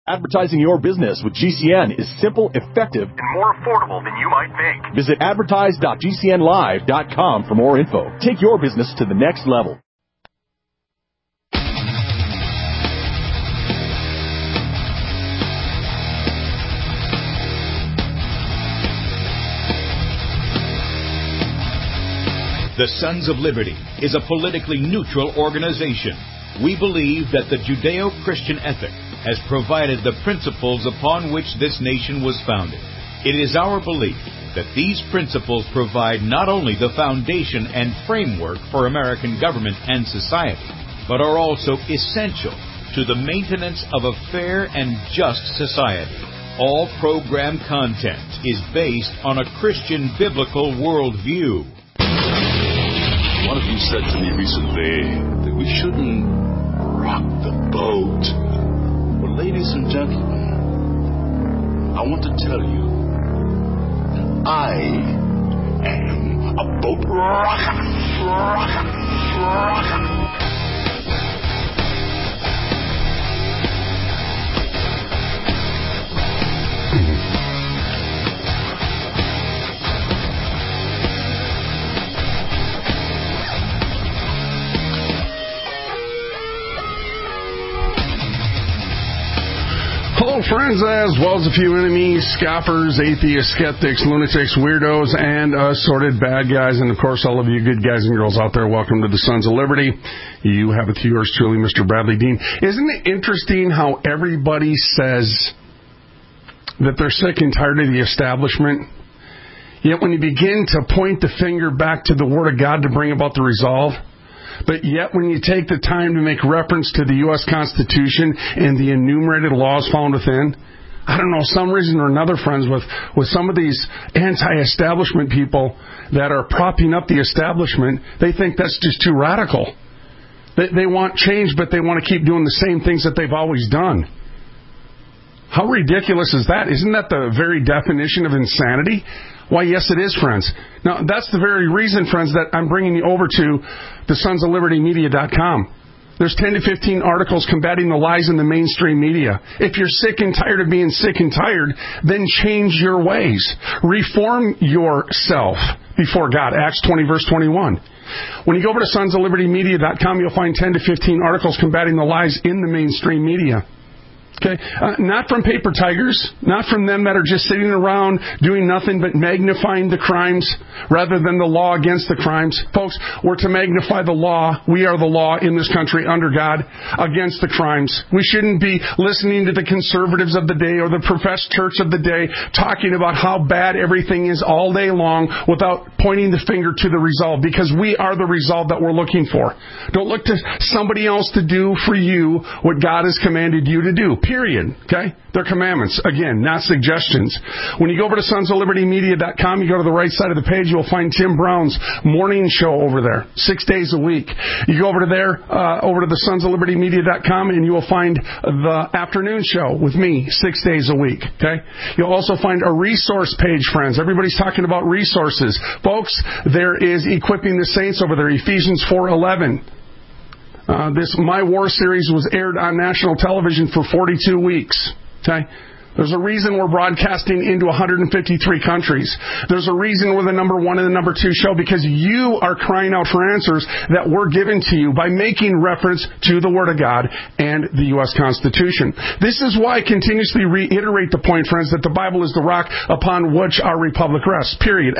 Advertising your business with GCN is simple, effective, and more affordable than you might think. Visit advertise.gcnlive.com for more info. Take your business to the next level. The Sons of Liberty is a politically neutral organization. We believe that the Judeo-Christian ethic has provided the principles upon which this nation was founded. It is our belief that these principles provide not only the foundation and framework for American government and society, but are also essential to the maintenance of a fair and just society. All program content is based on a Christian biblical worldview. One of you said to me recently that we shouldn't rock the boat. Well, ladies and gentlemen, I want to tell you that I am a boat rocker. Hello, friends, as well as a few enemies, scoffers, atheists, skeptics, lunatics, weirdos, and assorted bad guys. And, of course, all of you good guys and girls out there, welcome to the Sons of Liberty. You have it to yours truly, Mr. Bradley Dean. Isn't it interesting how everybody says that they're sick and tired of the establishment? Yet when you begin to point the finger back to the Word of God to bring about the resolve, but yet when you take the time to make reference to the U.S. Constitution and the enumerated laws found within, I don't know, some reason or another, friends, with some of these anti-establishment people that are propping up the establishment, they think that's just too radical. They want change, but they want to keep doing the same things that they've always done. How ridiculous is that? Isn't that the very definition of insanity? Why, yes, it is, friends. Now, that's the very reason, friends, that I'm bringing you over to the sonsoflibertymedia.com. There's 10 to 15 articles combating the lies in the mainstream media. If you're sick and tired of being sick and tired, then change your ways. Reform yourself before God. Acts 20, verse 21. When you go over to sonsoflibertymedia.com, you'll find 10 to 15 articles combating the lies in the mainstream media. Okay, not from paper tigers, not from them that are just sitting around doing nothing but magnifying the crimes rather than the law against the crimes. Folks, we're to magnify the law. We are the law in this country under God against the crimes. We shouldn't be listening to the conservatives of the day or the professed church of the day talking about how bad everything is all day long without pointing the finger to the resolve, because we are the resolve that we're looking for. Don't look to somebody else to do for you what God has commanded you to do. Period. Okay? They're commandments. Again, not suggestions. When you go over to sonsoflibertymedia.com, you go to the right side of the page, you'll find Tim Brown's morning show over there, 6 days a week. You go over to there, over to the sonsoflibertymedia.com, and you will find the afternoon show with me, 6 days a week. Okay? You'll also find a resource page, friends. Everybody's talking about resources. Folks, there is Equipping the Saints over there, Ephesians 4:11. This My War series was aired on national television for 42 weeks. Okay? There's a reason we're broadcasting into 153 countries. There's a reason we're the number 1 and the number 2 show, because you are crying out for answers that were given to you by making reference to the Word of God and the U.S. Constitution. This is why I continuously reiterate the point, friends, that the Bible is the rock upon which our republic rests. Period.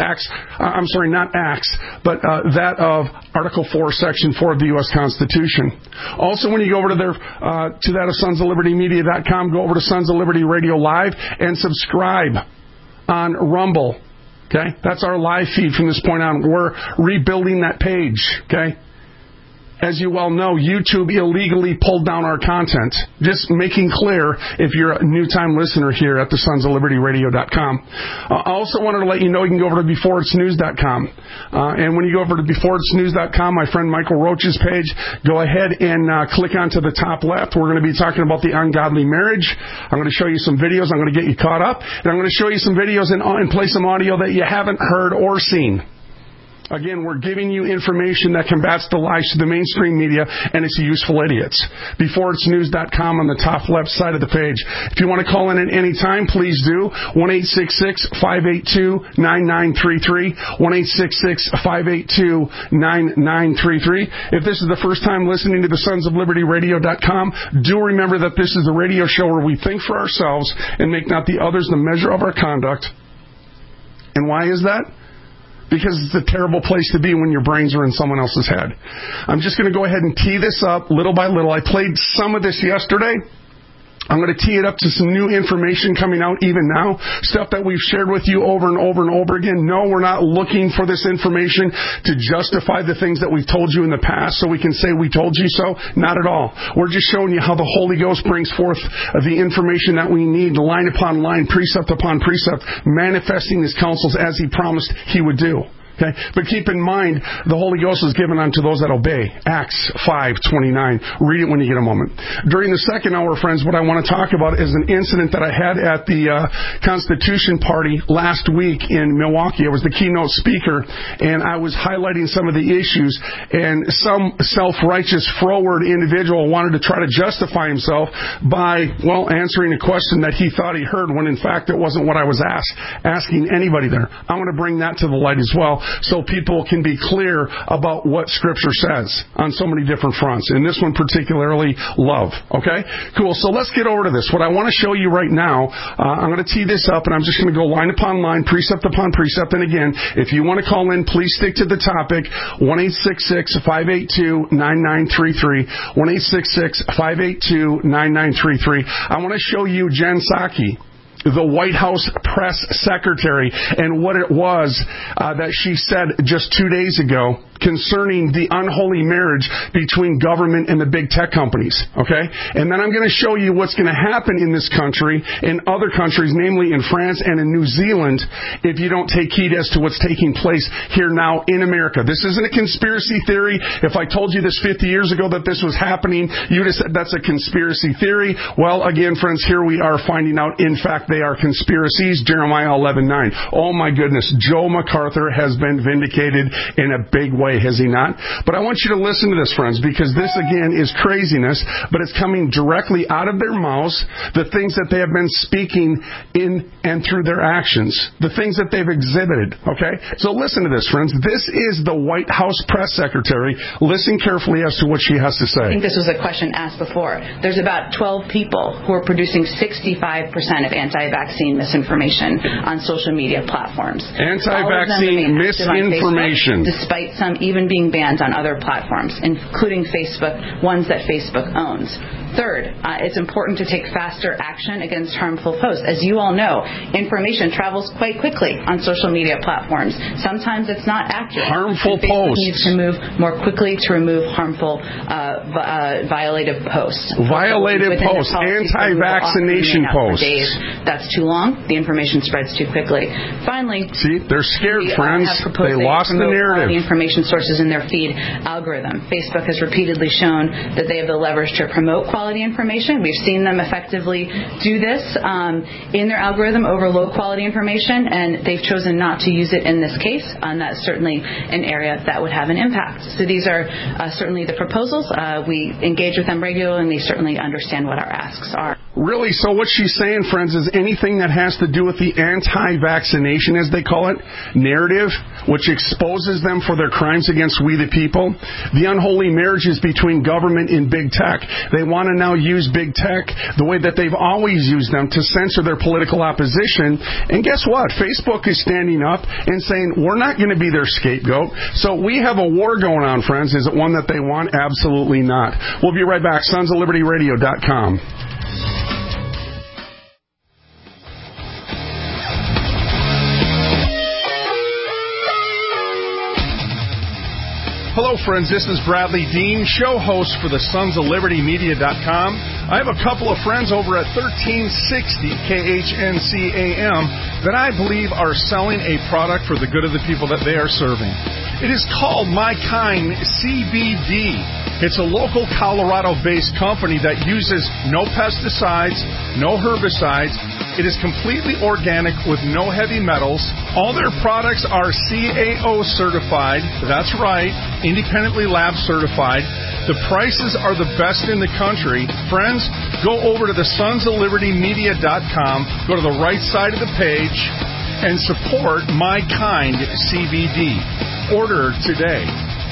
Not Acts, but that of Article 4, Section 4 of the U.S. Constitution. Also, when you go over to that of sonsoflibertymedia.com, go over to Sons of Liberty Radio Live and subscribe on Rumble. Okay? That's our live feed from this point on. We're rebuilding that page. Okay? As you well know, YouTube illegally pulled down our content. Just making clear if you're a new-time listener here at the sonsoflibertyradio.com. I also wanted to let you know you can go over to beforeitsnews.com. And when you go over to beforeitsnews.com, my friend Michael Roach's page, go ahead and click onto the top left. We're going to be talking about the ungodly marriage. I'm going to show you some videos. I'm going to get you caught up. And I'm going to show you some videos and play some audio that you haven't heard or seen. Again, we're giving you information that combats the lies to the mainstream media, and it's useful idiots. BeforeIt'sNews.com on the top left side of the page. If you want to call in at any time, please do. 1-866-582-9933. 1-866-582-9933. If this is the first time listening to the Sons of Liberty Radio.com, do remember that this is a radio show where we think for ourselves and make not the others the measure of our conduct. And why is that? Because it's a terrible place to be when your brains are in someone else's head. I'm just going to go ahead and tee this up little by little. I played some of this yesterday. I'm going to tee it up to some new information coming out even now, stuff that we've shared with you over and over and over again. No, we're not looking for this information to justify the things that we've told you in the past so we can say we told you so. Not at all. We're just showing you how the Holy Ghost brings forth the information that we need, line upon line, precept upon precept, manifesting His counsels as He promised He would do. Okay? But keep in mind, the Holy Ghost is given unto those that obey. Acts 5:29. Read it when you get a moment. During the second hour, friends, what I want to talk about is an incident that I had at the Constitution Party last week in Milwaukee. I was the keynote speaker, and I was highlighting some of the issues, and some self-righteous, froward individual wanted to try to justify himself by, answering a question that he thought he heard when, in fact, it wasn't what I was asking anybody there. I want to bring that to the light as well, so people can be clear about what Scripture says on so many different fronts. In this one particularly, love. Okay? Cool. So let's get over to this. What I want to show you right now, I'm going to tee this up, and I'm just going to go line upon line, precept upon precept. And again, if you want to call in, please stick to the topic. 1-866-582-9933. 1-866-582-9933. I want to show you Jen Psaki, the White House press secretary, and what it was that she said just 2 days ago concerning the unholy marriage between government and the big tech companies. Okay? And then I'm going to show you what's going to happen in this country, in other countries, namely in France and in New Zealand, if you don't take heed as to what's taking place here now in America. This isn't a conspiracy theory. If I told you this 50 years ago that this was happening, you'd have said that's a conspiracy theory. Well, again, friends, here we are finding out, in fact, they are conspiracies. Jeremiah 11:9. Oh my goodness, Joe MacArthur has been vindicated in a big way, has he not? But I want you to listen to this, friends, because this again is craziness, but it's coming directly out of their mouths, the things that they have been speaking in and through their actions, the things that they've exhibited. Okay? So listen to this, friends. This is the White House press secretary. Listen carefully as to what she has to say. I think this was a question asked before. There's about 12 people who are producing 65% of anti-vaccine misinformation on social media platforms. Anti-vaccine misinformation. Facebook, despite some even being banned on other platforms, including Facebook, ones that Facebook owns. Third, it's important to take faster action against harmful posts. As you all know, information travels quite quickly on social media platforms. Sometimes it's not accurate. Harmful Facebook posts. needs to move more quickly to remove harmful, violative posts. Violative posts. Anti-vaccination posts. That's too long. The information spreads too quickly. Finally, see, they're scared, friends. They lost the narrative. The information sources in their feed algorithm. Facebook has repeatedly shown that they have the leverage to promote quality information. We've seen them effectively do this in their algorithm over low quality information, and they've chosen not to use it in this case, and that's certainly an area that would have an impact. So these are certainly the proposals. We engage with them regularly, and they certainly understand what our asks are. Really? So what she's saying, friends, is anything that has to do with the anti-vaccination, as they call it, narrative, which exposes them for their crimes against we the people, the unholy marriages between government and big tech. They want to now use big tech the way that they've always used them to censor their political opposition. And guess what? Facebook is standing up and saying, we're not going to be their scapegoat. So we have a war going on, friends. Is it one that they want? Absolutely not. We'll be right back. SonsOfLibertyRadio.com. Hello, friends. This is Bradley Dean, show host for the Sons of Liberty Media.com. I have a couple of friends over at 1360 KHNC AM that I believe are selling a product for the good of the people that they are serving. It is called My Kind CBD. It's a local Colorado-based company that uses no pesticides, no herbicides. It is completely organic with no heavy metals. All their products are CAO certified. That's right, independently lab certified. The prices are the best in the country. Friends, go over to the sonsoflibertymedia.com, go to the right side of the page, and support My Kind CBD. Order today.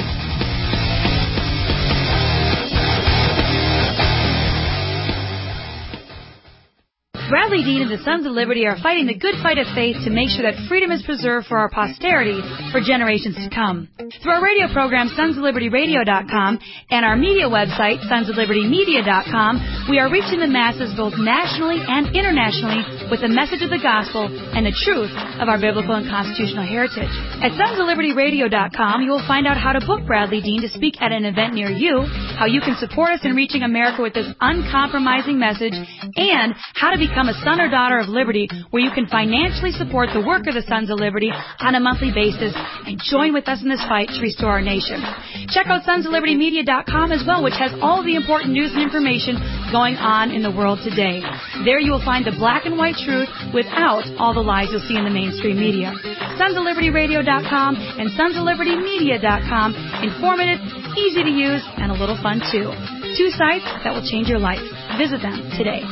Bradley Dean and the Sons of Liberty are fighting the good fight of faith to make sure that freedom is preserved for our posterity for generations to come. Through our radio program, sonsoflibertyradio.com, and our media website, sonsoflibertymedia.com, we are reaching the masses both nationally and internationally with the message of the gospel and the truth of our biblical and constitutional heritage. At sonsoflibertyradio.com, you will find out how to book Bradley Dean to speak at an event near you, how you can support us in reaching America with this uncompromising message, and how to become a son or daughter of liberty, where you can financially support the work of the Sons of Liberty on a monthly basis and join with us in this fight to restore our nation. Check out sonsoflibertymedia.com as well, which has all the important news and information going on in the world today. There you will find the black and white truth without all the lies you'll see in the mainstream media. sonsoflibertyradio.com and sonsoflibertymedia.com. Informative, easy to use, and a little fun too. 2 sites that will change your life. Visit them today.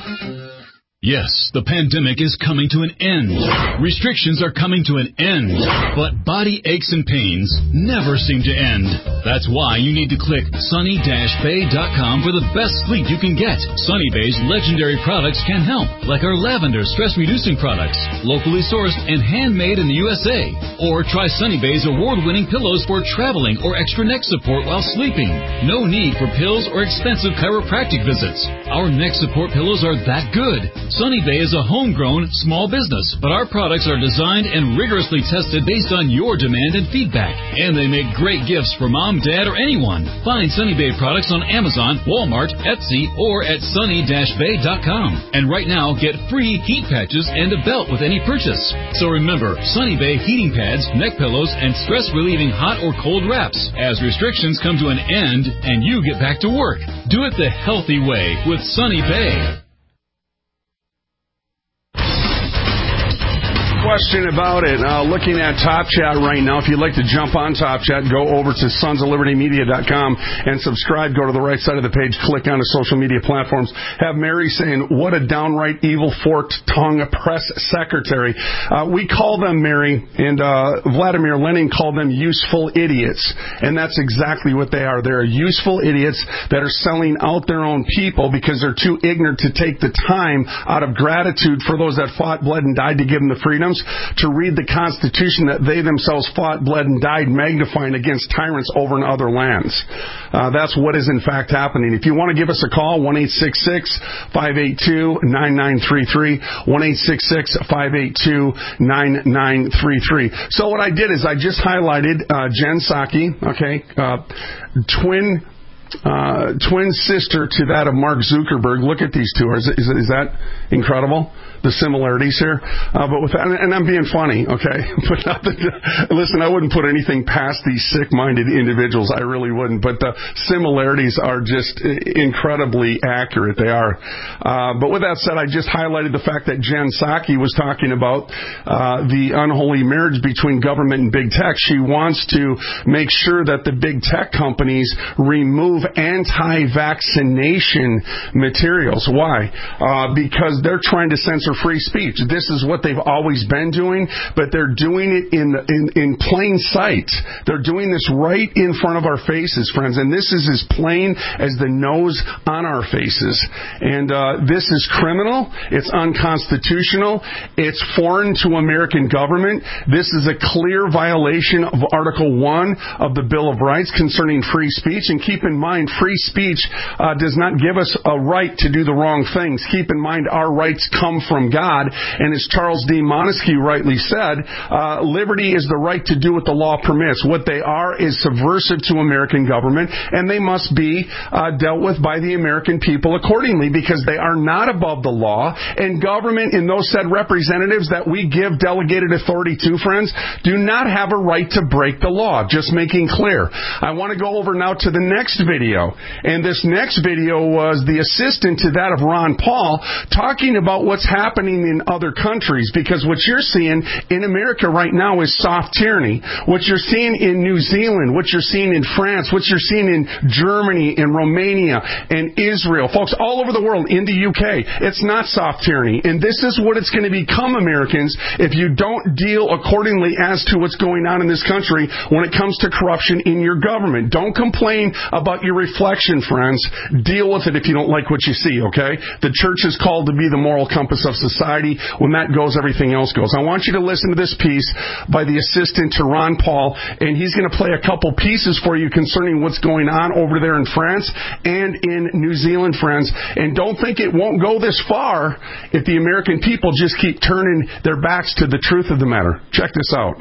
Yes, the pandemic is coming to an end. Restrictions are coming to an end. But body aches and pains never seem to end. That's why you need to click sunny-bay.com for the best sleep you can get. Sunny Bay's legendary products can help, like our lavender stress-reducing products, locally sourced and handmade in the USA. Or try Sunny Bay's award-winning pillows for traveling or extra neck support while sleeping. No need for pills or expensive chiropractic visits. Our neck support pillows are that good. Sunny Bay is a homegrown small business, but our products are designed and rigorously tested based on your demand and feedback. And they make great gifts for mom, dad, or anyone. Find Sunny Bay products on Amazon, Walmart, Etsy, or at sunny-bay.com. And right now, get free heat patches and a belt with any purchase. So remember, Sunny Bay heating pads, neck pillows, and stress-relieving hot or cold wraps as restrictions come to an end and you get back to work. Do it the healthy way with Sunny Bay. Question about it. Looking at Top Chat right now. If you'd like to jump on Top Chat, go over to sonsoflibertymedia.com and subscribe. Go to the right side of the page, click on the social media platforms. Have Mary saying, what a downright evil forked-tongue press secretary. We call them, Mary, and Vladimir Lenin called them useful idiots. And that's exactly what they are. They're useful idiots that are selling out their own people because they're too ignorant to take the time out of gratitude for those that fought, bled, and died to give them the freedoms, to read the Constitution that they themselves fought, bled, and died magnifying against tyrants over in other lands. That's what is in fact happening. If you want to give us a call, 1-866-582-9933, 1-866-582-9933. So what I did is I just highlighted Jen Psaki, okay, twin sister to that of Mark Zuckerberg. Look at these two. Is that incredible? The similarities here. But with that, and I'm being funny, okay? But listen, I wouldn't put anything past these sick-minded individuals. I really wouldn't. But the similarities are just incredibly accurate. They are. But with that said, I just highlighted the fact that Jen Psaki was talking about the unholy marriage between government and big tech. She wants to make sure that the big tech companies remove anti-vaccination materials. Why? Because they're trying to censor free speech. This is what they've always been doing, but they're doing it in plain sight. They're doing this right in front of our faces, friends, and this is as plain as the nose on our faces. And this is criminal. It's unconstitutional. It's foreign to American government. This is a clear violation of Article 1 of the Bill of Rights concerning free speech. And keep in mind, free speech does not give us a right to do the wrong things. Keep in mind, our rights come from God, and as Charles D. Montesquieu rightly said, liberty is the right to do what the law permits. What they are is subversive to American government, and they must be dealt with by the American people accordingly, because they are not above the law, and government and those said representatives that we give delegated authority to, friends, do not have a right to break the law. Just making clear. I want to go over now to the next video. video. And this next video was the assistant to that of Ron Paul talking about what's happening in other countries, because what you're seeing in America right now is soft tyranny. What you're seeing in New Zealand, what you're seeing in France, what you're seeing in Germany and Romania and Israel, folks, all over the world, in the UK, it's not soft tyranny. And this is what it's going to become, Americans, if you don't deal accordingly as to what's going on in this country when it comes to corruption in your government. Don't complain about your reflection, friends. Deal with it if you don't like what you see, okay? The church is called to be the moral compass of society. When that goes, everything else goes. I want you to listen to this piece by the assistant to Ron Paul, and he's going to play a couple pieces for you concerning what's going on over there in France and in New Zealand, friends. And don't think it won't go this far if the American people just keep turning their backs to the truth of the matter. Check this out.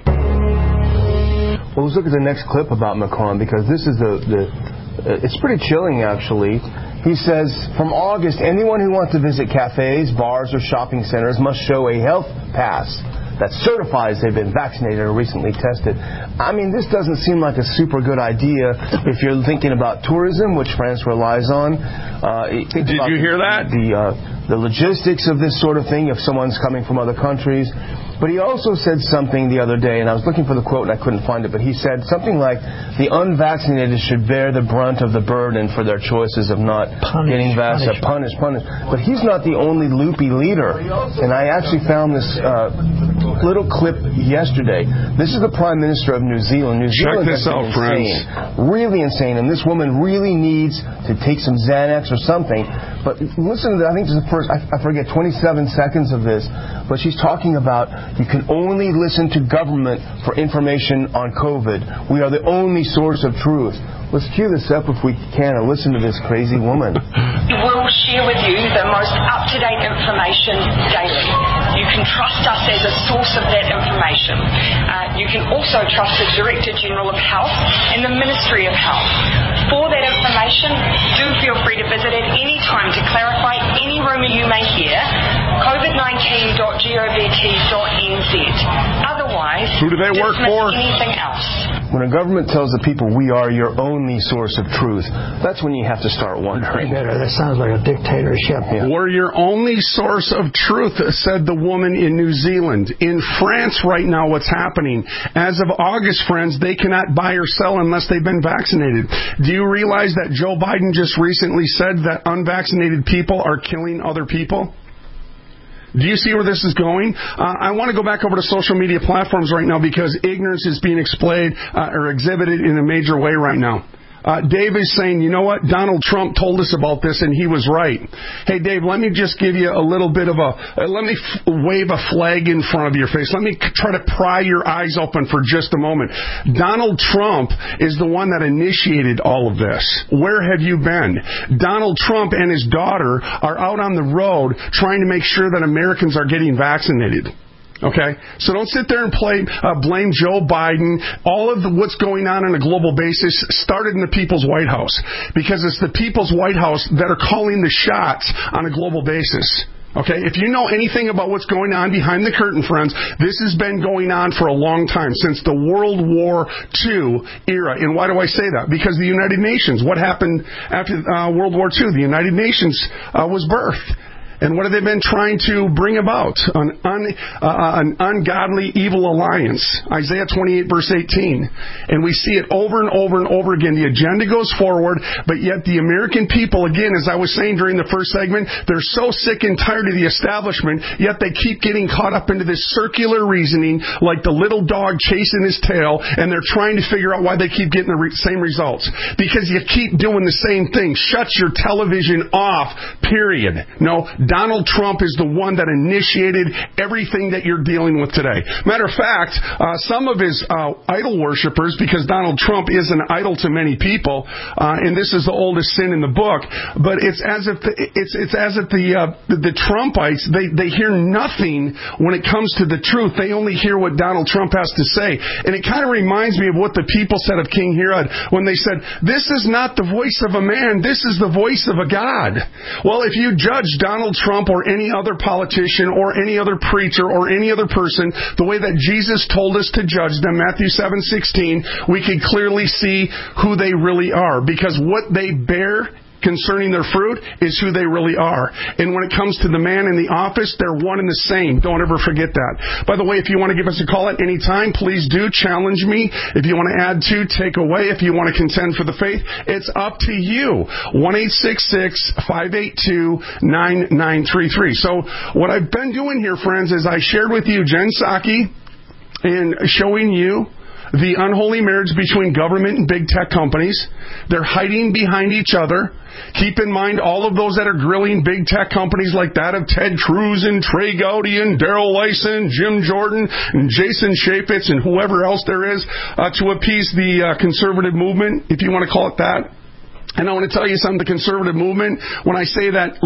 Well, let's look at the next clip about Macron, because this is it's pretty chilling, actually. He says, from August, anyone who wants to visit cafes, bars, or shopping centers must show a health pass that certifies they've been vaccinated or recently tested. I mean, this doesn't seem like a super good idea if you're thinking about tourism, which France relies on. Did you hear that? The logistics of this sort of thing, if someone's coming from other countries. But he also said something the other day, and I was looking for the quote and I couldn't find it, but he said something like, the unvaccinated should bear the brunt of the burden for their choices of not getting vaccinated. Punish. But he's not the only loopy leader. And I actually found this little clip yesterday. This is the Prime Minister of New Zealand. New Zealand Check this out, friends. Really insane. And this woman really needs to take some Xanax or something. But listen to that. I think this is the first, I forget, 27 seconds of this. But she's talking about you can only listen to government for information on COVID. We are the only source of truth. Let's cue this up if we can and listen to this crazy woman. We'll share with you the most up-to-date information daily. You can trust us as a source of that information. You can also trust the Director General of Health and the Ministry of Health. For that information, do feel free to visit at any time to clarify any rumour you may hear, covid19.govt.nz. Otherwise, who do they work for? Anything else. When a government tells the people we are your only source of truth, that's when you have to start wondering. That sounds like a dictatorship. Yeah. We're your only source of truth, said the woman in New Zealand. In France right now, what's happening? As of August, friends, they cannot buy or sell unless they've been vaccinated. Do you realize that Joe Biden just recently said that unvaccinated people are killing other people? Do you see where this is going? I want to go back over to social media platforms right now because ignorance is being exhibited in a major way right now. Dave is saying, you know what? Donald Trump told us about this, and he was right. Hey, Dave, let me just give you a little bit of let me wave a flag in front of your face. Let me try to pry your eyes open for just a moment. Donald Trump is the one that initiated all of this. Where have you been? Donald Trump and his daughter are out on the road trying to make sure that Americans are getting vaccinated. Okay? So don't sit there and blame Joe Biden. All of what's going on a global basis started in the People's White House, because it's the People's White House that are calling the shots on a global basis. Okay? If you know anything about what's going on behind the curtain, friends, this has been going on for a long time, since the World War II era. And why do I say that? Because the United Nations, what happened after World War II? The United Nations was birthed. And what have they been trying to bring about? An ungodly, evil alliance. Isaiah 28, verse 18. And we see it over and over and over again. The agenda goes forward, but yet the American people, again, as I was saying during the first segment, they're so sick and tired of the establishment, yet they keep getting caught up into this circular reasoning like the little dog chasing his tail, and they're trying to figure out why they keep getting the same results. Because you keep doing the same thing. Shut your television off, period. No, Donald Trump is the one that initiated everything that you're dealing with today. Matter of fact, some of his idol worshipers, because Donald Trump is an idol to many people, and this is the oldest sin in the book, but it's as if the Trumpites, they hear nothing when it comes to the truth. They only hear what Donald Trump has to say. And it kind of reminds me of what the people said of King Herod when they said, this is not the voice of a man, this is the voice of a God. Well, if you judge Donald Trump or any other politician or any other preacher or any other person the way that Jesus told us to judge them, Matthew 7:16, we can clearly see who they really are, because what they bear concerning their fruit is who they really are. And when it comes to the man in the office, they're one and the same. Don't ever forget that. By the way, if you want to give us a call at any time, please do challenge me. If you want to add to, take away. If you want to contend for the faith, it's up to you. 1-866-582-9933. So what I've been doing here, friends, is I shared with you Jen Psaki and showing you the unholy marriage between government and big tech companies. They're hiding behind each other. Keep in mind all of those that are grilling big tech companies like that of Ted Cruz and Trey Gowdy and Darrell Lyson, Jim Jordan and Jason Chaffetz and whoever else there is to appease the conservative movement, if you want to call it that. And I want to tell you something, the conservative movement, when I say that,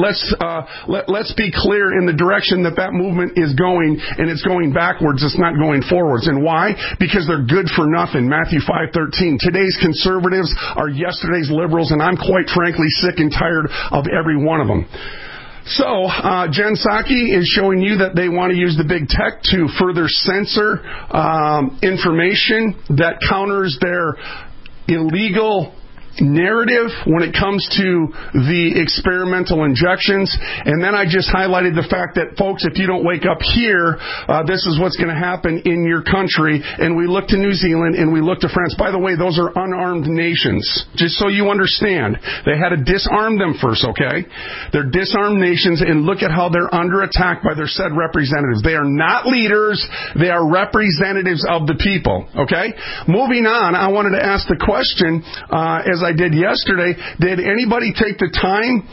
let's be clear in the direction that movement is going, and it's going backwards, it's not going forwards. And why? Because they're good for nothing. Matthew 5:13. Today's conservatives are yesterday's liberals, and I'm quite frankly sick and tired of every one of them. So, Jen Psaki is showing you that they want to use the big tech to further censor information that counters their illegal narrative when it comes to the experimental injections. And then I just highlighted the fact that, folks, if you don't wake up here, this is what's going to happen in your country. And we look to New Zealand and we look to France. By the way, those are unarmed nations, just so you understand. They had to disarm them first, okay? They're disarmed nations, and look at how they're under attack by their said representatives. They are not leaders. They are representatives of the people, okay? Moving on, I wanted to ask the question, as I did yesterday, did anybody take the time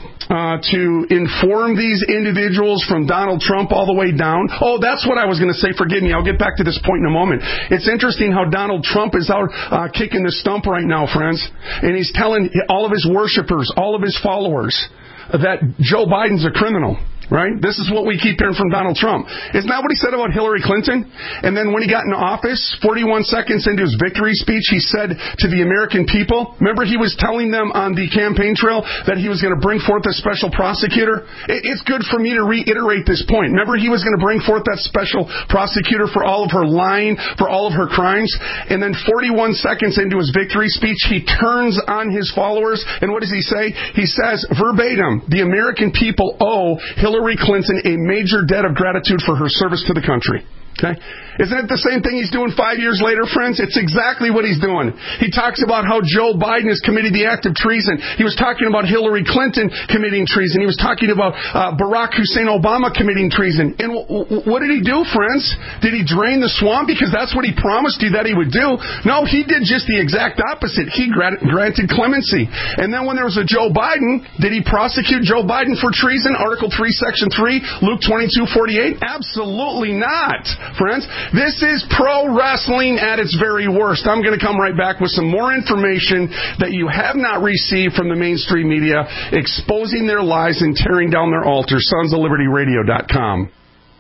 to inform these individuals from Donald Trump all the way down? Oh, that's what I was going to say. Forgive me. I'll get back to this point in a moment. It's interesting how Donald Trump is out kicking the stump right now, friends. And he's telling all of his worshipers, all of his followers, that Joe Biden's a criminal. Right? This is what we keep hearing from Donald Trump. Isn't that what he said about Hillary Clinton? And then when he got in office, 41 seconds into his victory speech, he said to the American people, remember he was telling them on the campaign trail that he was going to bring forth a special prosecutor? It's good for me to reiterate this point. Remember he was going to bring forth that special prosecutor for all of her lying, for all of her crimes? And then 41 seconds into his victory speech, he turns on his followers, and what does he say? He says, verbatim, the American people owe Hillary Clinton a major debt of gratitude for her service to the country. Okay? Isn't it the same thing he's doing 5 years later, friends? It's exactly what he's doing. He talks about how Joe Biden has committed the act of treason. He was talking about Hillary Clinton committing treason. He was talking about Barack Hussein Obama committing treason. And what did he do, friends? Did he drain the swamp because that's what he promised you that he would do? No, he did just the exact opposite. He granted clemency. And then when there was a Joe Biden, did he prosecute Joe Biden for treason? Article 3, Section 3, Luke 22:48? Absolutely not, friends. This is pro wrestling at its very worst. I'm going to come right back with some more information that you have not received from the mainstream media, exposing their lies and tearing down their altars. SonsOfLibertyRadio.com.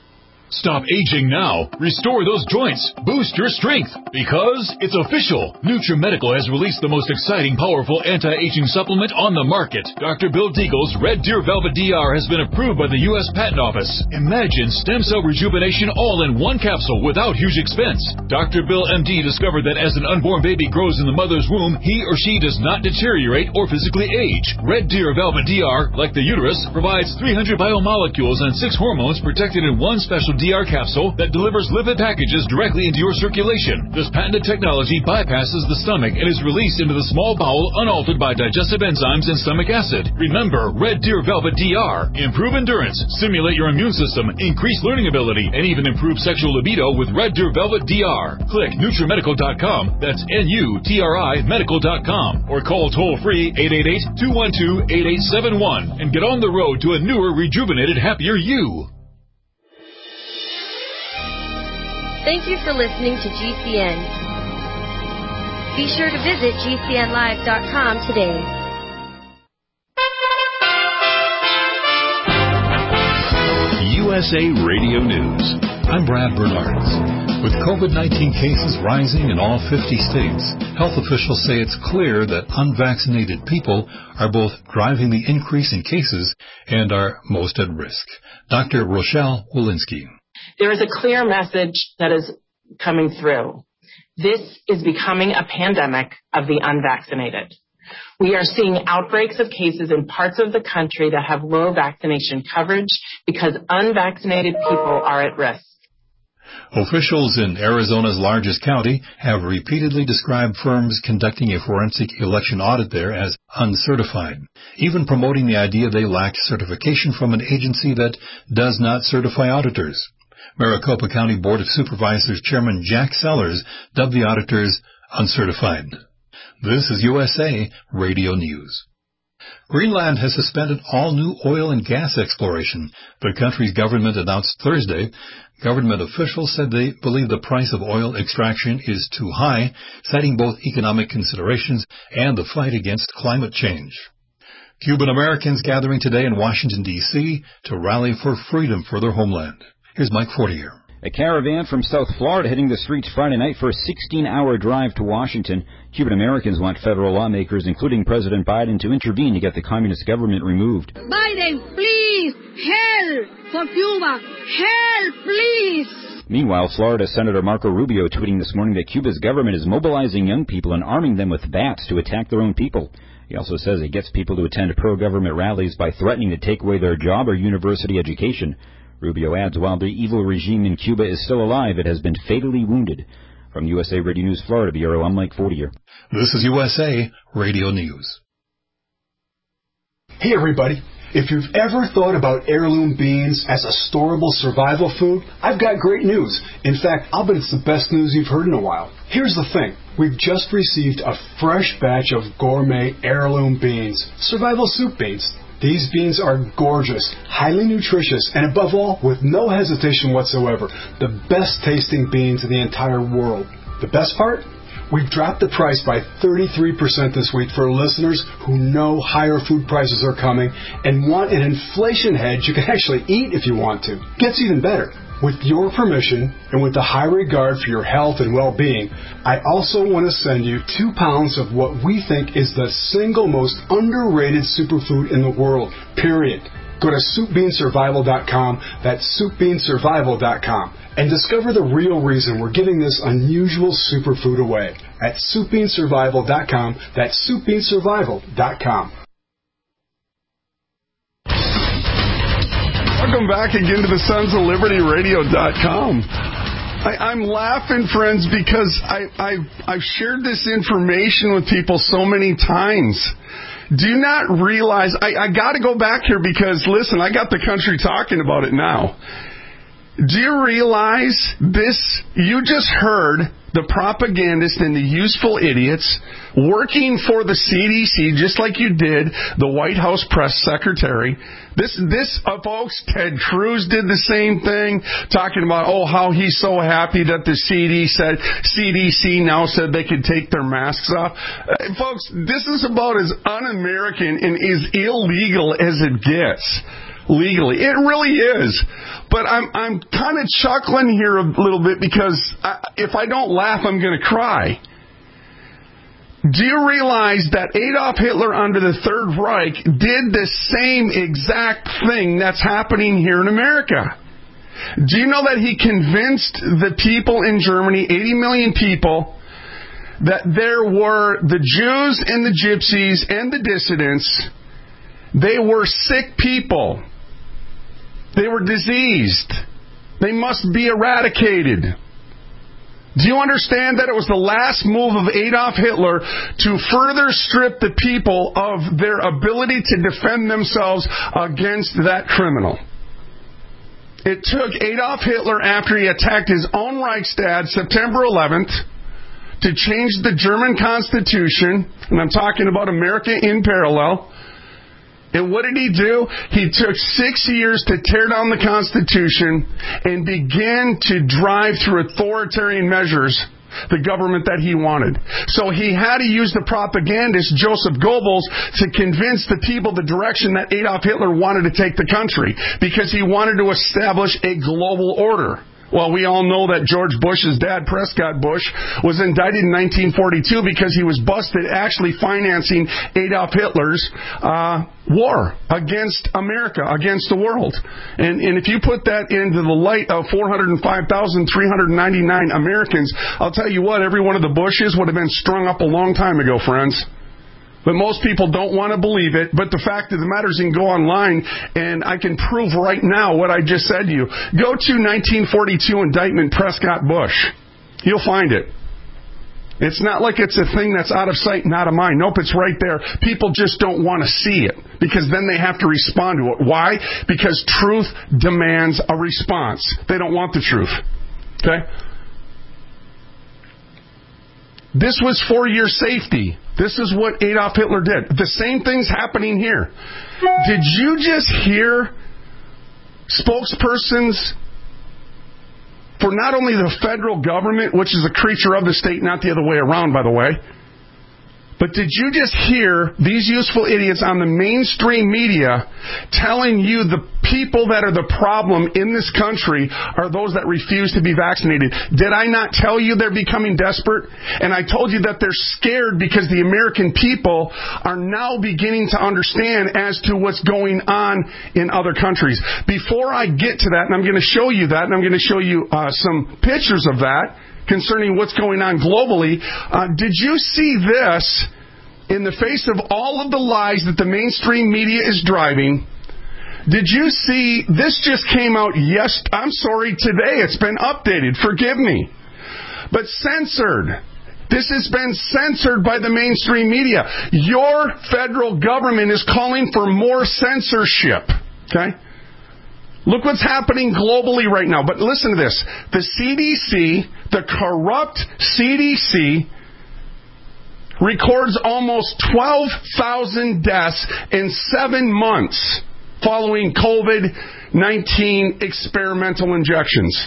Stop aging now. Restore those joints. Boost your strength. Because it's official. NutriMedical has released the most exciting, powerful anti-aging supplement on the market. Dr. Bill Deagle's Red Deer Velvet DR has been approved by the U.S. Patent Office. Imagine stem cell rejuvenation all in one capsule without huge expense. Dr. Bill MD discovered that as an unborn baby grows in the mother's womb, he or she does not deteriorate or physically age. Red Deer Velvet DR, like the uterus, provides 300 biomolecules and 6 hormones protected in one special DR capsule that delivers lipid packages directly into your circulation. This patented technology bypasses the stomach and is released into the small bowel unaltered by digestive enzymes and stomach acid. Remember, Red Deer Velvet DR. Improve endurance, stimulate your immune system, increase learning ability, and even improve sexual libido with Red Deer Velvet DR. Click NutriMedical.com, that's NUTRI Medical.com, or call toll-free 888-212-8871 and get on the road to a newer, rejuvenated, happier you. Thank you for listening to GCN. Be sure to visit GCNlive.com today. USA Radio News. I'm Brad Bernards. With COVID-19 cases rising in all 50 states, health officials say it's clear that unvaccinated people are both driving the increase in cases and are most at risk. Dr. Rochelle Walensky. There is a clear message that is coming through. This is becoming a pandemic of the unvaccinated. We are seeing outbreaks of cases in parts of the country that have low vaccination coverage because unvaccinated people are at risk. Officials in Arizona's largest county have repeatedly described firms conducting a forensic election audit there as uncertified, even promoting the idea they lacked certification from an agency that does not certify auditors. Maricopa County Board of Supervisors Chairman Jack Sellers dubbed the auditors uncertified. This is USA Radio News. Greenland has suspended all new oil and gas exploration, the country's government announced Thursday. Government officials said they believe the price of oil extraction is too high, citing both economic considerations and the fight against climate change. Cuban Americans gathering today in Washington, D.C. to rally for freedom for their homeland. Here's Mike Fortier. A caravan from South Florida hitting the streets Friday night for a 16-hour drive to Washington. Cuban Americans want federal lawmakers, including President Biden, to intervene to get the communist government removed. Biden, please, help for Cuba. Help, please. Meanwhile, Florida Senator Marco Rubio tweeting this morning that Cuba's government is mobilizing young people and arming them with bats to attack their own people. He also says it gets people to attend pro-government rallies by threatening to take away their job or university education. Rubio adds, while the evil regime in Cuba is still alive, it has been fatally wounded. From USA Radio News Florida Bureau, I'm Mike Fortier. This is USA Radio News. Hey, everybody. If you've ever thought about heirloom beans as a storable survival food, I've got great news. In fact, I'll bet it's the best news you've heard in a while. Here's the thing. We've just received a fresh batch of gourmet heirloom beans, survival soup beans. These beans are gorgeous, highly nutritious, and above all, with no hesitation whatsoever, the best tasting beans in the entire world. The best part? We've dropped the price by 33% this week for listeners who know higher food prices are coming and want an inflation hedge you can actually eat if you want to. Gets even better. With your permission, and with the high regard for your health and well-being, I also want to send you 2 pounds of what we think is the single most underrated superfood in the world, period. Go to SoupBeanSurvival.com, that's SoupBeanSurvival.com, and discover the real reason we're giving this unusual superfood away at SoupBeanSurvival.com, that's SoupBeanSurvival.com. Welcome back again to the Sons of Liberty Radio.com. I'm laughing, friends, because I've shared this information with people so many times. Do you not realize, I got to go back here because, listen, I got the country talking about it now. Do you realize this? You just heard the propagandists and the useful idiots working for the CDC, just like you did, the White House press secretary. This folks, Ted Cruz did the same thing, talking about, how he's so happy that the CDC now said they could take their masks off. Folks, this is about as un-American and as illegal as it gets. Legally. It really is. But I'm kind of chuckling here a little bit because if I don't laugh, I'm going to cry. Do you realize that Adolf Hitler under the Third Reich did the same exact thing that's happening here in America? Do you know that he convinced the people in Germany, 80 million people, that there were the Jews and the Gypsies and the dissidents, they were sick people. They were diseased. They must be eradicated. Do you understand that it was the last move of Adolf Hitler to further strip the people of their ability to defend themselves against that criminal? It took Adolf Hitler, after he attacked his own Reichstag September 11th, to change the German Constitution, and I'm talking about America in parallel. And what did he do? He took 6 years to tear down the Constitution and begin to drive through authoritarian measures the government that he wanted. So he had to use the propagandist Joseph Goebbels to convince the people the direction that Adolf Hitler wanted to take the country, because he wanted to establish a global order. Well, we all know that George Bush's dad, Prescott Bush, was indicted in 1942 because he was busted actually financing Adolf Hitler's war against America, against the world. And if you put that into the light of 405,399 Americans, I'll tell you what, every one of the Bushes would have been strung up a long time ago, friends. But most people don't want to believe it. But the fact of the matter is you can go online, and I can prove right now what I just said to you. Go to 1942 indictment Prescott Bush. You'll find it. It's not like it's a thing that's out of sight and out of mind. Nope, it's right there. People just don't want to see it because then they have to respond to it. Why? Because truth demands a response. They don't want the truth. Okay? This was for your safety. This is what Adolf Hitler did. The same thing's happening here. Did you just hear spokespersons for not only the federal government, which is a creature of the state, not the other way around, by the way, but did you just hear these useful idiots on the mainstream media telling you the people that are the problem in this country are those that refuse to be vaccinated? Did I not tell you they're becoming desperate? And I told you that they're scared because the American people are now beginning to understand as to what's going on in other countries. Before I get to that, and I'm going to show you that, and I'm going to show you some pictures of that, concerning what's going on globally, did you see this in the face of all of the lies that the mainstream media is driving? Did you see, this just came out today. It's been updated. Forgive me. But censored. This has been censored by the mainstream media. Your federal government is calling for more censorship. Okay? Look what's happening globally right now. But listen to this. The CDC, the corrupt CDC, records almost 12,000 deaths in 7 months following COVID-19 experimental injections.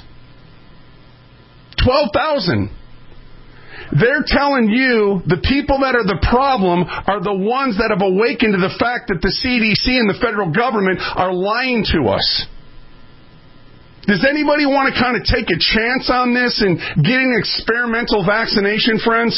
12,000. They're telling you the people that are the problem are the ones that have awakened to the fact that the CDC and the federal government are lying to us. Does anybody want to kind of take a chance on this and get an experimental vaccination, friends?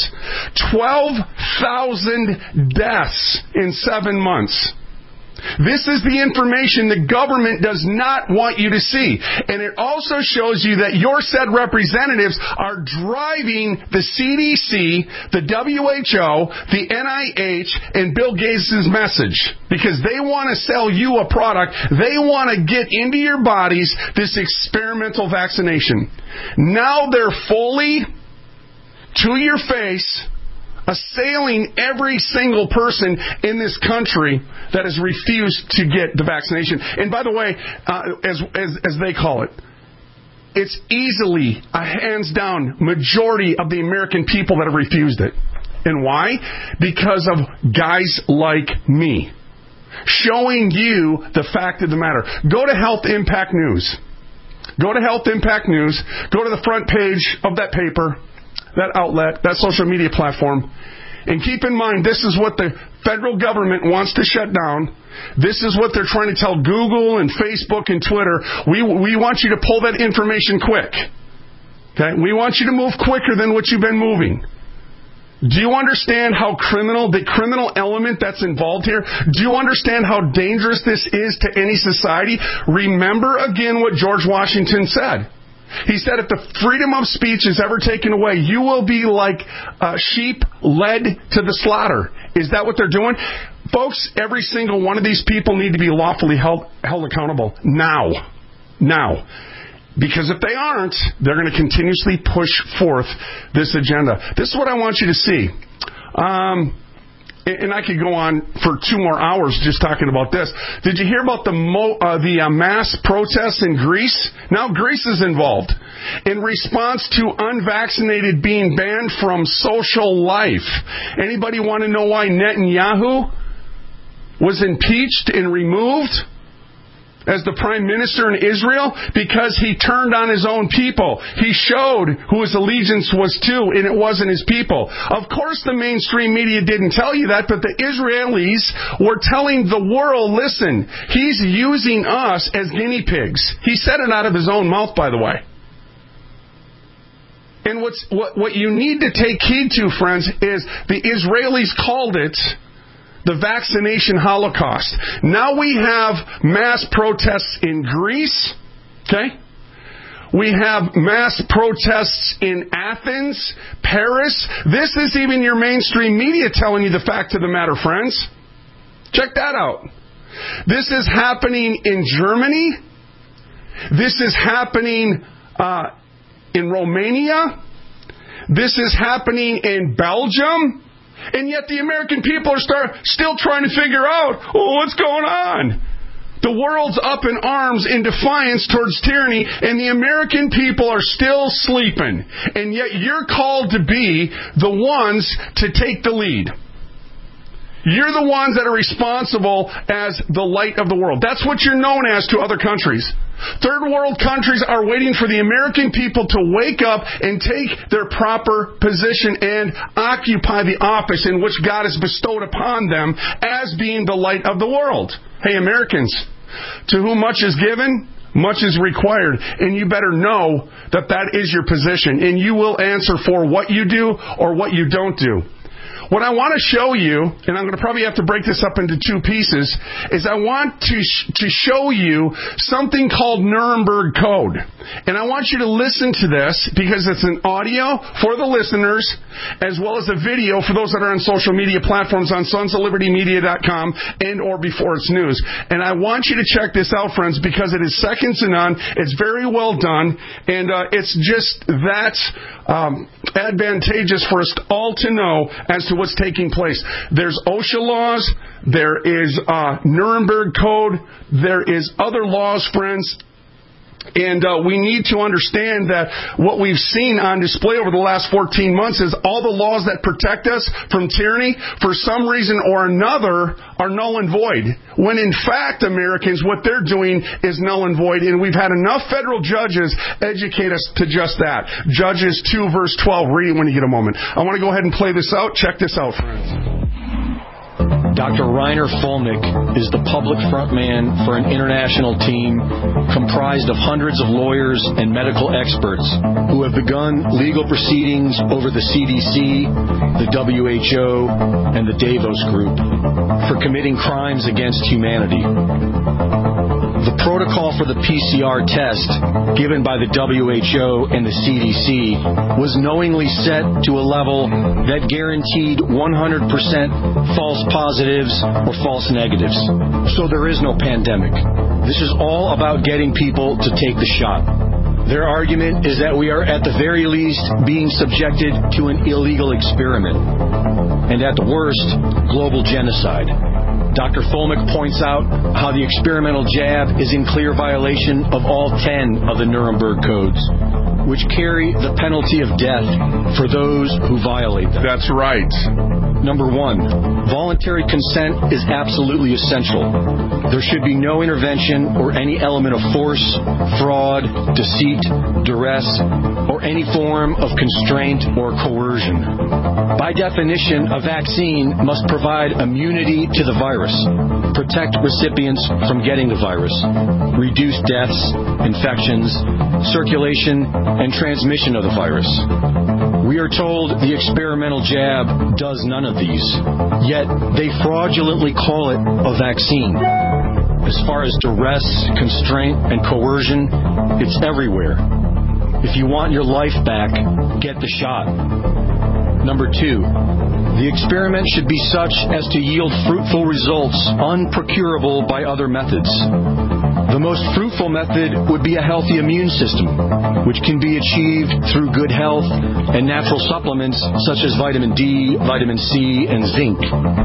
12,000 deaths in 7 months. This is the information the government does not want you to see. And it also shows you that your said representatives are driving the CDC, the WHO, the NIH, and Bill Gates' message. Because they want to sell you a product. They want to get into your bodies this experimental vaccination. Now they're fully, to your face, assailing every single person in this country that has refused to get the vaccination. And by the way, as they call it, it's easily a hands-down majority of the American people that have refused it. And why? Because of guys like me, showing you the fact of the matter. Go to Health Impact News. Go to Health Impact News. Go to the front page of that paper, that outlet, that social media platform. And keep in mind, this is what the federal government wants to shut down. This is what they're trying to tell Google and Facebook and Twitter. We want you to pull that information quick. Okay? We want you to move quicker than what you've been moving. Do you understand how the criminal element that's involved here? Do you understand how dangerous this is to any society? Remember again what George Washington said. He said, if the freedom of speech is ever taken away, you will be like sheep led to the slaughter. Is that what they're doing? Folks, every single one of these people need to be lawfully held accountable now. Now. Because if they aren't, they're going to continuously push forth this agenda. This is what I want you to see. And I could go on for 2 more hours just talking about this. Did you hear about the mass protests in Greece? Now Greece is involved in response to unvaccinated being banned from social life. Anybody want to know why Netanyahu was impeached and removed as the prime minister in Israel? Because he turned on his own people. He showed who his allegiance was to, and it wasn't his people. Of course the mainstream media didn't tell you that, but the Israelis were telling the world, listen, he's using us as guinea pigs. He said it out of his own mouth, by the way. And what you need to take heed to, friends, is the Israelis called it the vaccination holocaust. Now we have mass protests in Greece, okay? We have mass protests in Athens, Paris. This is even your mainstream media telling you the fact of the matter, friends. Check that out. This is happening in Germany. This is happening in Romania. This is happening in Belgium. And yet the American people are still trying to figure out, what's going on? The world's up in arms in defiance towards tyranny, and the American people are still sleeping. And yet you're called to be the ones to take the lead. You're the ones that are responsible as the light of the world. That's what you're known as to other countries. Third world countries are waiting for the American people to wake up and take their proper position and occupy the office in which God has bestowed upon them as being the light of the world. Hey, Americans, to whom much is given, much is required. And you better know that that is your position. And you will answer for what you do or what you don't do. What I want to show you, and I'm going to probably have to break this up into two pieces, is I want to show you something called Nuremberg Code. And I want you to listen to this because it's an audio for the listeners as well as a video for those that are on social media platforms on sonsoflibertymedia.com and or Before It's News. And I want you to check this out, friends, because it is second to none. It's very well done, and it's just that advantageous for us all to know as to what's taking place. There's OSHA laws, there is Nuremberg Code, there is other laws, friends. And we need to understand that what we've seen on display over the last 14 months is all the laws that protect us from tyranny, for some reason or another, are null and void. When in fact, Americans, what they're doing is null and void. And we've had enough federal judges educate us to just that. Judges 2 verse 12. Read it when you get a moment. I want to go ahead and play this out. Check this out, friends. Dr. Reiner Fulmick is the public front man for an international team comprised of hundreds of lawyers and medical experts who have begun legal proceedings over the CDC, the WHO, and the Davos Group for committing crimes against humanity. The protocol for the PCR test given by the WHO and the CDC was knowingly set to a level that guaranteed 100% false positives or false negatives. So there is no pandemic. This is all about getting people to take the shot. Their argument is that we are at the very least being subjected to an illegal experiment, and at the worst, global genocide. Dr. Fulmick points out how the experimental jab is in clear violation of all 10 of the Nuremberg Codes, which carry the penalty of death for those who violate them. That's right. Number 1, voluntary consent is absolutely essential. There should be no intervention or any element of force, fraud, deceit, duress, or any form of constraint or coercion. By definition, a vaccine must provide immunity to the virus, protect recipients from getting the virus, reduce deaths, infections, circulation, and transmission of the virus. We are told the experimental jab does none of these, yet they fraudulently call it a vaccine. As far as duress, constraint, and coercion, it's everywhere. If you want your life back, get the shot. Number 2, the experiment should be such as to yield fruitful results unprocurable by other methods. The most fruitful method would be a healthy immune system, which can be achieved through good health and natural supplements such as vitamin D, vitamin C, and zinc.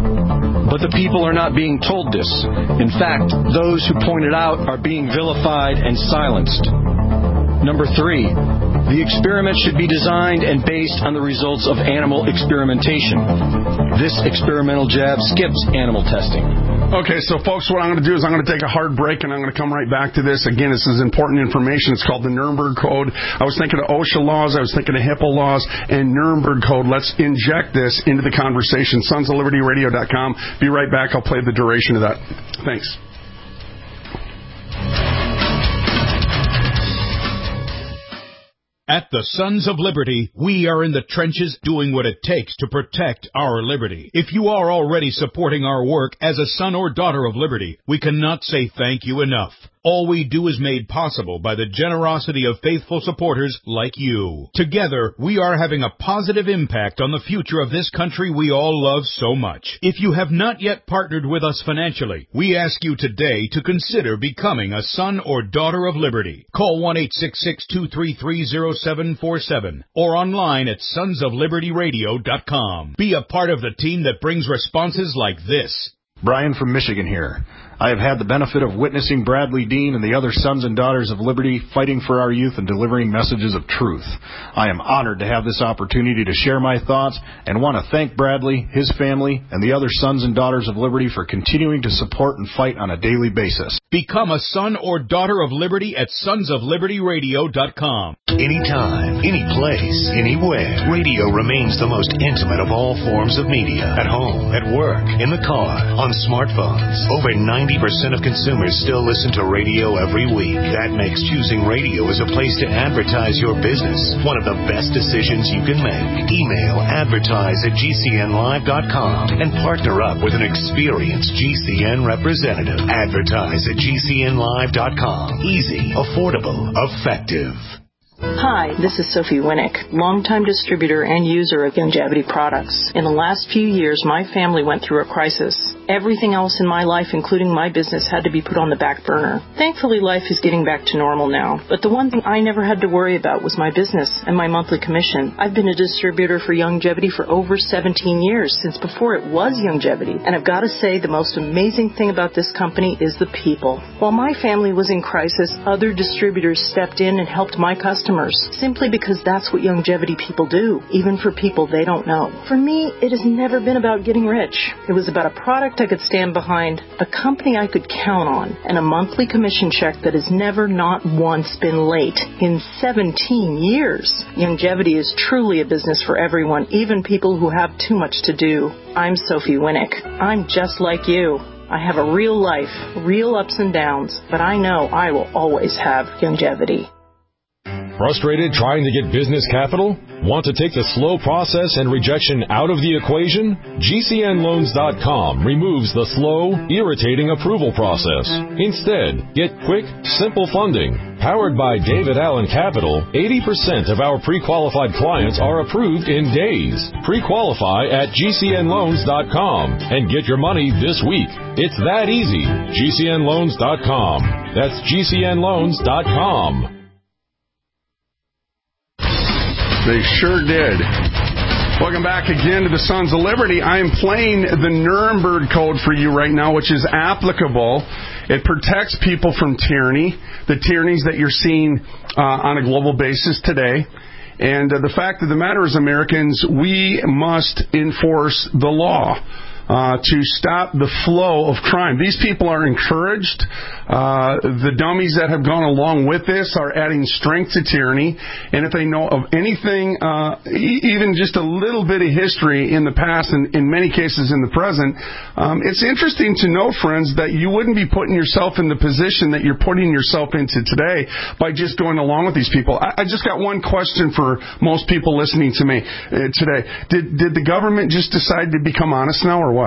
But the people are not being told this. In fact, those who point it out are being vilified and silenced. Number 3, the experiment should be designed and based on the results of animal experimentation. This experimental jab skips animal testing. Okay, so folks, what I'm going to do is I'm going to take a hard break and I'm going to come right back to this. Again, this is important information. It's called the Nuremberg Code. I was thinking of OSHA laws. I was thinking of HIPAA laws and Nuremberg Code. Let's inject this into the conversation. sonsoflibertyradio.com. Be right back. I'll play the duration of that. Thanks. At the Sons of Liberty, we are in the trenches doing what it takes to protect our liberty. If you are already supporting our work as a son or daughter of liberty, we cannot say thank you enough. All we do is made possible by the generosity of faithful supporters like you. Together, we are having a positive impact on the future of this country we all love so much. If you have not yet partnered with us financially, we ask you today to consider becoming a son or daughter of liberty. Call 1-866-233-0747 or online at sonsoflibertyradio.com. Be a part of the team that brings responses like this. Brian from Michigan here. I have had the benefit of witnessing Bradley Dean and the other Sons and Daughters of Liberty fighting for our youth and delivering messages of truth. I am honored to have this opportunity to share my thoughts and want to thank Bradley, his family, and the other Sons and Daughters of Liberty for continuing to support and fight on a daily basis. Become a son or daughter of liberty at sonsoflibertyradio.com. Anytime, any place, anywhere, radio remains the most intimate of all forms of media. At home, at work, in the car, on smartphones. Over 90% of consumers still listen to radio every week. That makes choosing radio as a place to advertise your business one of the best decisions you can make. Email advertise@gcnlive.com and partner up with an experienced GCN representative. Advertise at gcnlive.com. Easy, affordable, effective. Hi, this is Sophie Winnick, longtime distributor and user of Youngevity products. In the last few years, my family went through a crisis. Everything else in my life, including my business, had to be put on the back burner. Thankfully, life is getting back to normal now. But the one thing I never had to worry about was my business and my monthly commission. I've been a distributor for Youngevity for over 17 years, since before it was Youngevity. And I've got to say, the most amazing thing about this company is the people. While my family was in crisis, other distributors stepped in and helped my customers, simply because that's what Youngevity people do, even for people they don't know. For me, it has never been about getting rich. It was about a product I could stand behind, a company I could count on, and a monthly commission check that has never not once been late in 17 years. Youngevity is truly a business for everyone, even people who have too much to do. I'm Sophie Winnick. I'm just like you. I have a real life, real ups and downs, but I know I will always have Youngevity. Frustrated trying to get business capital? Want to take the slow process and rejection out of the equation? GCNloans.com removes the slow, irritating approval process. Instead, get quick, simple funding. Powered by David Allen Capital, 80% of our pre-qualified clients are approved in days. Pre-qualify at GCNloans.com and get your money this week. It's that easy. GCNloans.com. That's GCNloans.com. They sure did. Welcome back again to the Sons of Liberty. I am playing the Nuremberg Code for you right now, which is applicable. It protects people from tyranny, the tyrannies that you're seeing on a global basis today. And the fact of the matter is, Americans, we must enforce the law to stop the flow of crime. These people are encouraged. The dummies that have gone along with this are adding strength to tyranny. And if they know of anything, even just a little bit of history in the past, and in many cases in the present, it's interesting to know, friends, that you wouldn't be putting yourself in the position that you're putting yourself into today by just going along with these people. I just got one question for most people listening to me today. Did the government just decide to become honest now, or what?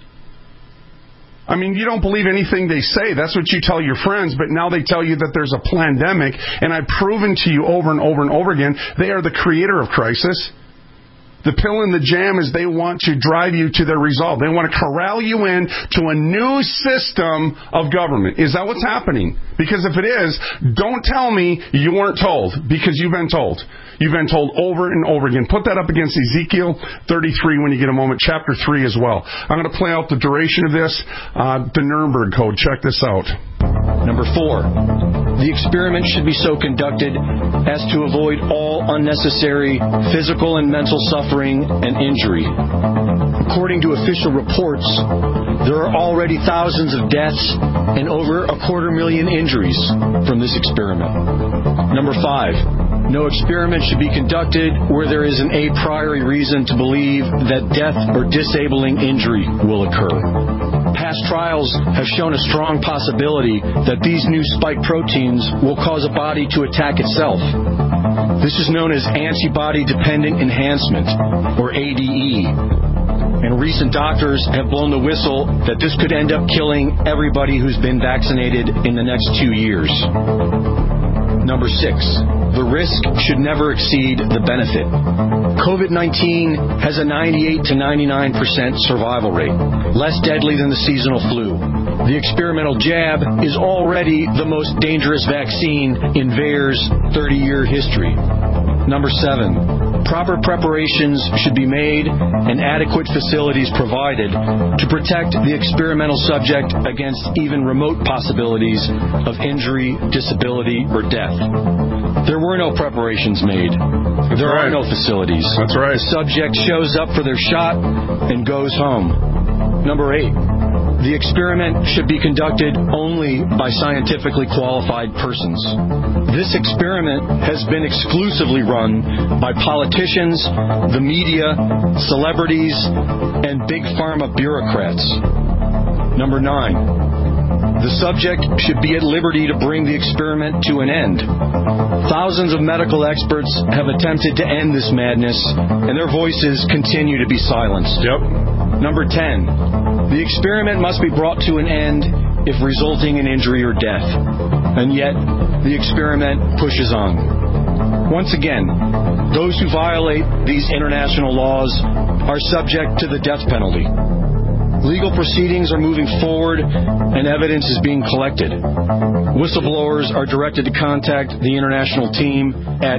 I mean, you don't believe anything they say. That's what you tell your friends, but now they tell you that there's a pandemic, and I've proven to you over and over and over again, they are the creator of crisis. The pill and the jam is they want to drive you to their resolve. They want to corral you in to a new system of government. Is that what's happening? Because if it is, don't tell me you weren't told, because you've been told. You've been told over and over again. Put that up against Ezekiel 33 when you get a moment, chapter 3 as well. I'm going to play out the duration of this, the Nuremberg Code. Check this out. Number 4, the experiment should be so conducted as to avoid all unnecessary physical and mental suffering and injury. According to official reports, there are already thousands of deaths and over 250,000 injuries from this experiment. Number 5, no experiment should be conducted where there is an a priori reason to believe that death or disabling injury will occur. Past trials have shown a strong possibility that these new spike proteins will cause a body to attack itself. This is known as antibody-dependent enhancement, or ADE. And recent doctors have blown the whistle that this could end up killing everybody who's been vaccinated in the next 2 years. Number 6, the risk should never exceed the benefit. COVID-19 has a 98 to 99% survival rate, less deadly than the seasonal flu. The experimental jab is already the most dangerous vaccine in VAERS' 30-year history. Number 7, proper preparations should be made and adequate facilities provided to protect the experimental subject against even remote possibilities of injury, disability, or death. There were no preparations made. There are no facilities. That's right. The subject shows up for their shot and goes home. Number 8, the experiment should be conducted only by scientifically qualified persons. This experiment has been exclusively run by politicians, the media, celebrities, and big pharma bureaucrats. Number 9, the subject should be at liberty to bring the experiment to an end. Thousands of medical experts have attempted to end this madness, and their voices continue to be silenced. Number 10, the experiment must be brought to an end if resulting in injury or death. And yet, the experiment pushes on. Once again, those who violate these international laws are subject to the death penalty. Legal proceedings are moving forward, and evidence is being collected. Whistleblowers are directed to contact the international team at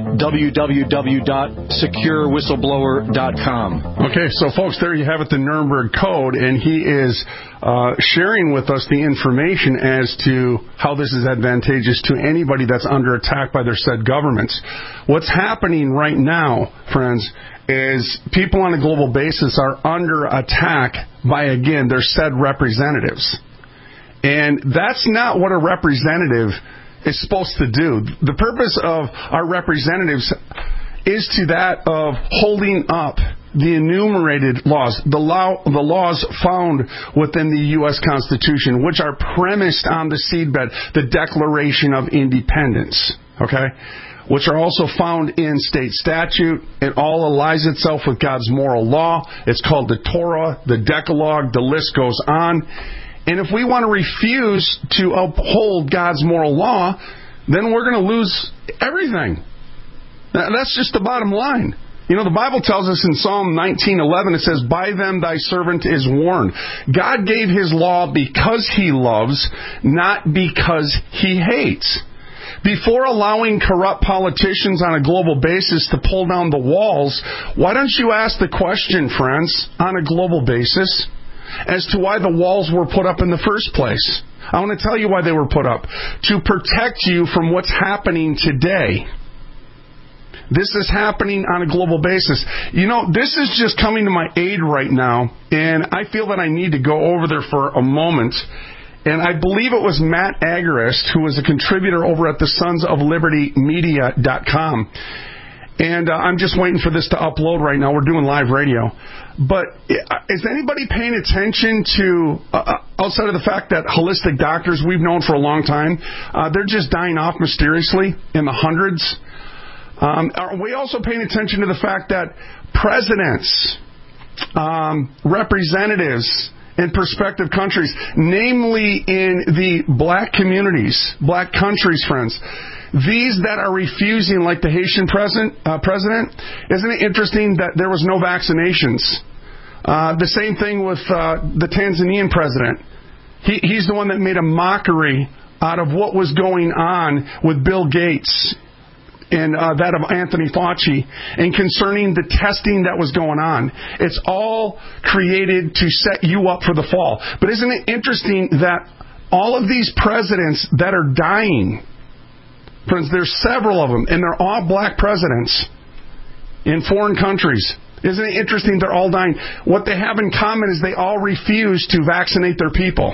www.securewhistleblower.com. Okay, so folks, there you have it, the Nuremberg Code, and he is sharing with us the information as to how this is advantageous to anybody that's under attack by their said governments. What's happening right now, friends, is people on a global basis are under attack by, again, their said representatives. And that's not what a representative is supposed to do. The purpose of our representatives is to that of holding up the enumerated laws, the laws found within the U.S. Constitution, which are premised on the seedbed, the Declaration of Independence, okay? Which are also found in state statute. It all aligns itself with God's moral law. It's called the Torah, the Decalogue, the list goes on. And if we want to refuse to uphold God's moral law, then we're going to lose everything. That's just the bottom line. You know, the Bible tells us in Psalm 19:11, it says, "By them thy servant is warned." God gave his law because he loves, not because he hates. Before allowing corrupt politicians on a global basis to pull down the walls, why don't you ask the question, friends, on a global basis, as to why the walls were put up in the first place? I want to tell you why they were put up. To protect you from what's happening today. This is happening on a global basis. You know, this is just coming to my aid right now, and I feel that I need to go over there for a moment. And I believe it was Matt Agarist, who was a contributor over at the sonsoflibertymedia.com. And I'm just waiting for this to upload right now. We're doing live radio. But is anybody paying attention to, outside of the fact that holistic doctors we've known for a long time, they're just dying off mysteriously in the hundreds? Are we also paying attention to the fact that presidents, representatives in prospective countries, namely in the black communities, black countries, friends, these that are refusing, like the Haitian president, isn't it interesting that there was no vaccinations? The same thing with the Tanzanian president. He's the one that made a mockery out of what was going on with Bill Gates and that of Anthony Fauci, and concerning the testing that was going on. It's all created to set you up for the fall. But isn't it interesting that all of these presidents that are dying, friends, there's several of them, and they're all black presidents in foreign countries. Isn't it interesting they're all dying? What they have in common is they all refuse to vaccinate their people.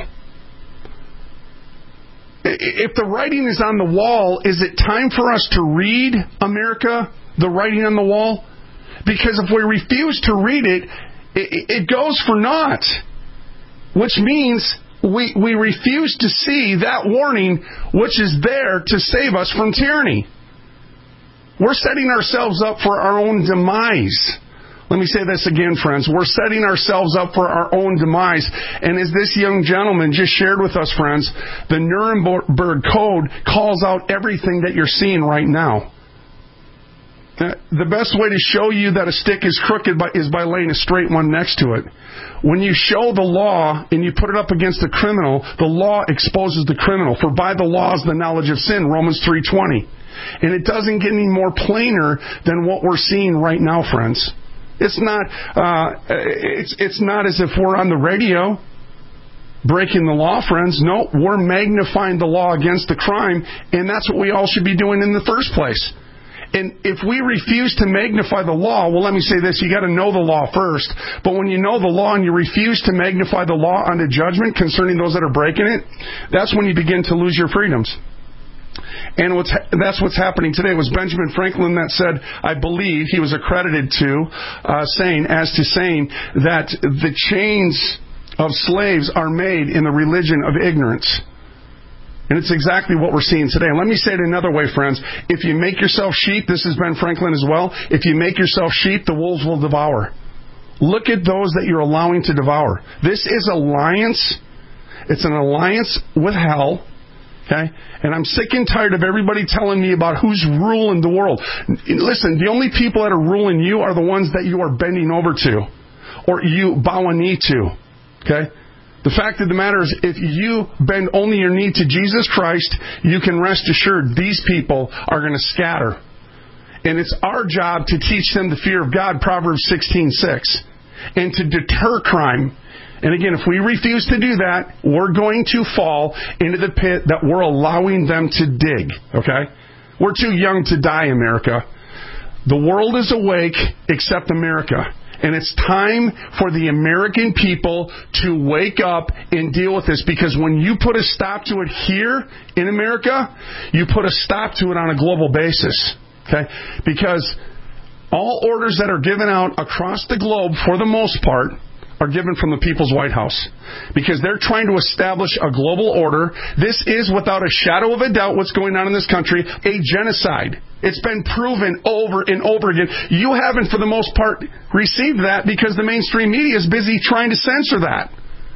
If the writing is on the wall, is it time for us to read, America, the writing on the wall? Because if we refuse to read it, it goes for naught. which means we refuse to see that warning which is there to save us from tyranny. We're setting ourselves up for our own demise. Let me say this again, friends. We're setting ourselves up for our own demise. And as this young gentleman just shared with us, friends, the Nuremberg Code calls out everything that you're seeing right now. The best way to show you that a stick is crooked is by laying a straight one next to it. When you show the law and you put it up against a criminal, the law exposes the criminal. For by the law is the knowledge of sin, Romans 3:20. And it doesn't get any more plainer than what we're seeing right now, friends. It's not as if we're on the radio breaking the law, friends. No, we're magnifying the law against the crime, and that's what we all should be doing in the first place. And if we refuse to magnify the law, well, let me say this, you got to know the law first. But when you know the law and you refuse to magnify the law unto judgment concerning those that are breaking it, that's when you begin to lose your freedoms. And that's what's happening today. It was Benjamin Franklin that said, I believe, he was accredited to saying that the chains of slaves are made in the religion of ignorance. And it's exactly what we're seeing today. And let me say it another way, friends. If you make yourself sheep, this is Ben Franklin as well, if you make yourself sheep, the wolves will devour. Look at those that you're allowing to devour. This is alliance. It's an alliance with hell. Okay? And I'm sick and tired of everybody telling me about who's ruling the world. Listen, the only people that are ruling you are the ones that you are bending over to or you bow a knee to. Okay? The fact of the matter is, if you bend only your knee to Jesus Christ, you can rest assured these people are going to scatter. And it's our job to teach them the fear of God, Proverbs 16:6, and to deter crime. And again, if we refuse to do that, we're going to fall into the pit that we're allowing them to dig. Okay? We're too young to die, America. The world is awake except America. And it's time for the American people to wake up and deal with this. Because when you put a stop to it here in America, you put a stop to it on a global basis. Okay? Because all orders that are given out across the globe, for the most part, are given from the People's White House. Because they're trying to establish a global order. This is, without a shadow of a doubt, what's going on in this country, a genocide. It's been proven over and over again. You haven't, for the most part, received that because the mainstream media is busy trying to censor that.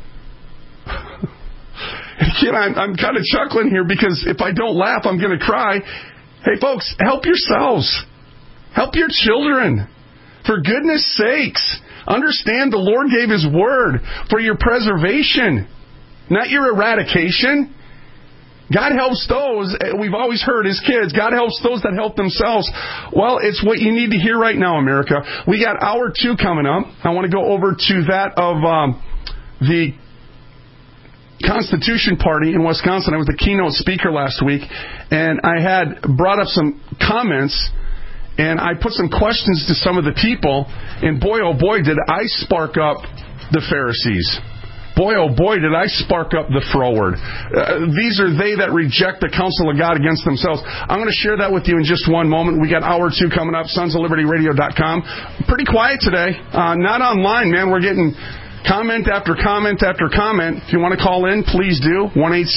Again, I'm kind of chuckling here because if I don't laugh, I'm going to cry. Hey, folks, help yourselves. Help your children. For goodness sakes. Understand the Lord gave His word for your preservation, not your eradication. God helps those, we've always heard as kids, God helps those that help themselves. Well, it's what you need to hear right now, America. We got hour 2 coming up. I want to go over to that of the Constitution Party in Wisconsin. I was the keynote speaker last week, and I had brought up some comments. And I put some questions to some of the people, and boy, oh boy, did I spark up the Pharisees. Boy, oh boy, did I spark up the froward. These are they that reject the counsel of God against themselves. I'm going to share that with you in just one moment. We got hour 2 coming up, sonsoflibertyradio.com. Pretty quiet today. Not online, man. We're getting comment after comment after comment. If you want to call in, please do.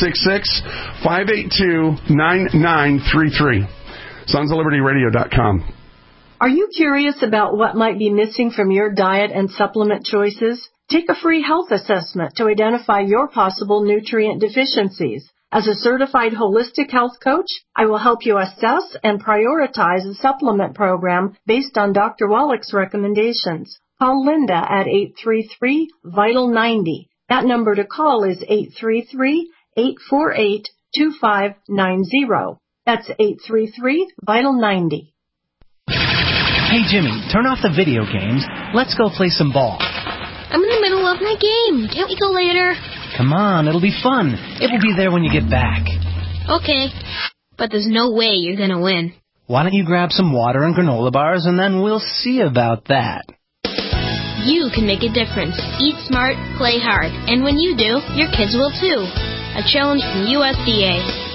1-866-582-9933. sonsoflibertyradio.com. Are you curious about what might be missing from your diet and supplement choices? Take a free health assessment to identify your possible nutrient deficiencies. As a certified holistic health coach, I will help you assess and prioritize a supplement program based on Dr. Wallach's recommendations. Call Linda at 833-VITAL-90. That number to call is 833-848-2590. That's 833-VITAL-90. Hey, Jimmy, turn off the video games. Let's go play some ball. I'm in the middle of my game. Can't we go later? Come on, it'll be fun. It will be there when you get back. Okay, but there's no way you're going to win. Why don't you grab some water and granola bars, and then we'll see about that. You can make a difference. Eat smart, play hard. And when you do, your kids will too. A challenge from USDA.